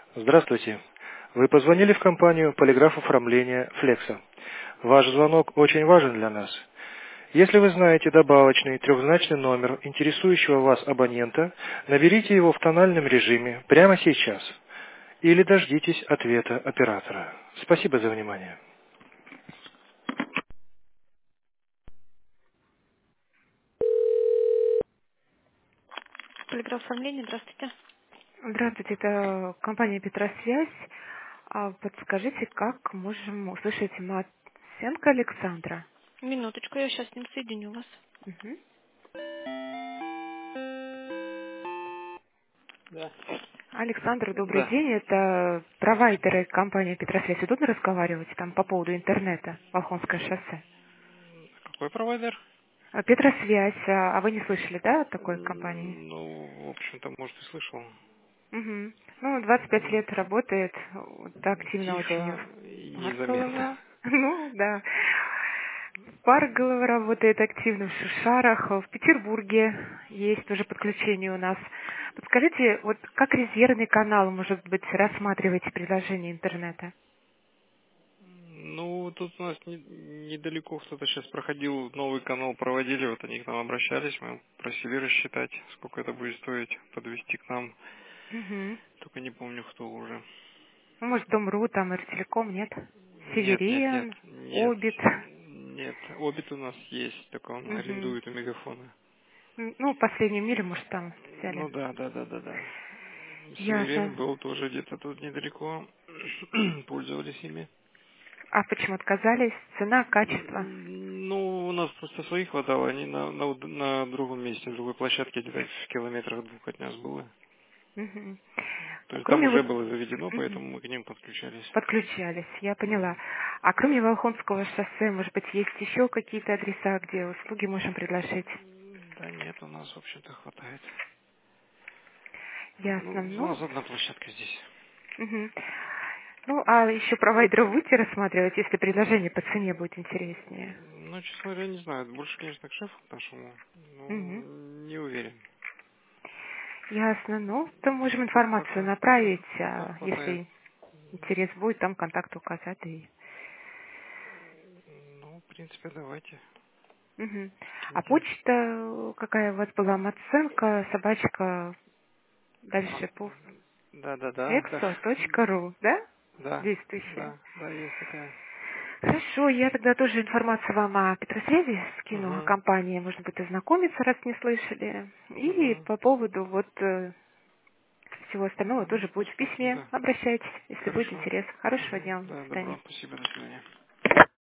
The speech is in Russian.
Здравствуйте. Вы позвонили в компанию «Полиграф оформления Флекса». Ваш звонок очень важен для нас. Если вы знаете добавочный трехзначный номер интересующего вас абонента, наберите его в тональном режиме прямо сейчас или дождитесь ответа оператора. Спасибо за внимание. Полиграф оформления, здравствуйте. Здравствуйте, это компания «Петросвязь». Подскажите, как можем услышать Матсенко Александра? Минуточку, я сейчас с ним соединю вас. Мгм. Да. Александр, добрый Да. день. Это провайдеры компании «Петросвязь». Удобно разговаривать там по поводу интернета, Волхонское шоссе? Какой провайдер? Петросвязь, а вы не слышали, да, о такой компании? Ну, в общем-то, может, и слышал. Мгм. Ну, 25 лет работает, вот, активно очень Тихо и в незаметно. Парголово. Ну, да. Парголово работает активно, в Шишарах, в Петербурге есть тоже подключение у нас. Подскажите, вот как резервный канал, может быть, рассматриваете предложение интернета? Ну, тут у нас недалеко кто-то сейчас проходил, новый канал проводили, вот они к нам обращались, мы просили рассчитать, сколько это будет стоить, подвести к нам, Угу. только не помню, кто уже. Ну, может, Дом.ру, там, Иртелеком, нет? Нет, нет, нет, Севериан, нет, Обит. нет, Обит у нас есть, только он Угу. арендует у Мегафона. Ну, в последнем мире, может, там взяли. Ну да, да, да, да, да. Северин Ясно. был тоже где-то тут недалеко, пользовались ими. А почему отказались? Цена, качество? Ну, у нас просто своих хватало, они на другом месте, на другой площадке, где-то в километрах двух от нас было. Мгм. То есть там Кроме уже вот было заведено, мгм, поэтому мы к ним подключались. подключались, я поняла. А кроме Волхонского шоссе, может быть, есть еще какие-то адреса, где услуги можем предложить? Да нет, у нас, в общем-то, хватает. Ясно. Ну, у Ну, нас одна площадка здесь. мгм. Ну, а еще провайдеров будете рассматривать, если предложение по цене будет интереснее? Ну, честно говоря, не знаю. Больше, конечно, к шефу нашему. Ну, Мгм. не уверен. Ясно. Ну, то можем Так информацию пока, направить, пока хватает. если интерес будет, там контакт указать. И... Ну, в принципе, давайте. Мгм. А Скиньте. почта какая у вас была? Маценко, собачка, А, дальше по да. exo.ru, да? Да, Действующая. да, есть такая. Хорошо, я тогда тоже информацию вам о Петросвязи скину, о Угу, компании, может быть, ознакомиться, раз не слышали. И угу. по поводу вот всего остального тоже будет в письме. Да. Обращайтесь, если будет Хорошо. интерес. Хорошего Угу. дня вам. До Да, свидания. добро. Спасибо, до свидания.